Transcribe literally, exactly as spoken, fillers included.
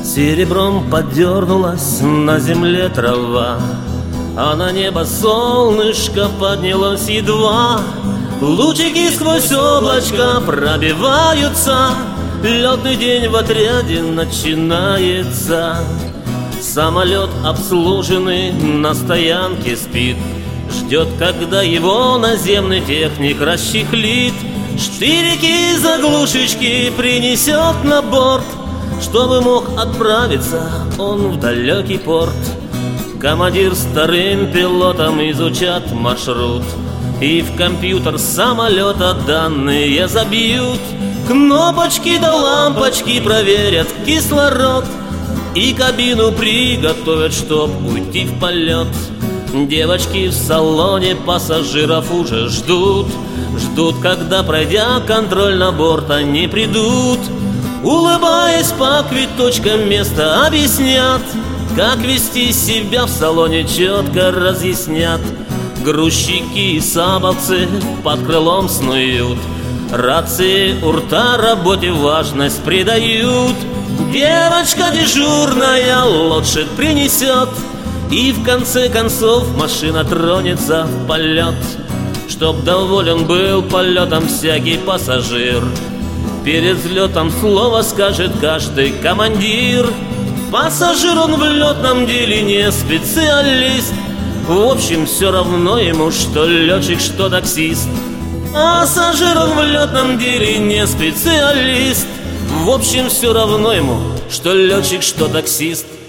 Серебром подернулась на земле трава, а на небо солнышко поднялось едва. Лучики сквозь облачка пробиваются, летный день в отряде начинается. Самолет, обслуженный, на стоянке спит, ждет, когда его наземный техник расчехлит. Штырики заглушечки принесет на борт, чтобы мог отправиться он в далекий порт. Командир старым пилотам изучат маршрут, и в компьютер самолета данные забьют. Кнопочки да лампочки проверят кислород, и кабину приготовят, чтоб уйти в полет. Девочки в салоне пассажиров уже ждут, ждут, когда, пройдя контроль на борт, они придут. Улыбаясь по квиточкам места объяснят, как вести себя в салоне четко разъяснят. Грузчики и сабовцы под крылом снуют, рации у рта работе важность придают. Девочка дежурная лошадь принесет, и в конце концов машина тронется в полет. Чтоб доволен был полетом всякий пассажир, перед взлетом слово скажет каждый командир. Пассажир он в летном деле не специалист, в общем все равно ему, что летчик, что таксист. Пассажир он в летном деле не специалист, в общем все равно ему, что летчик, что таксист.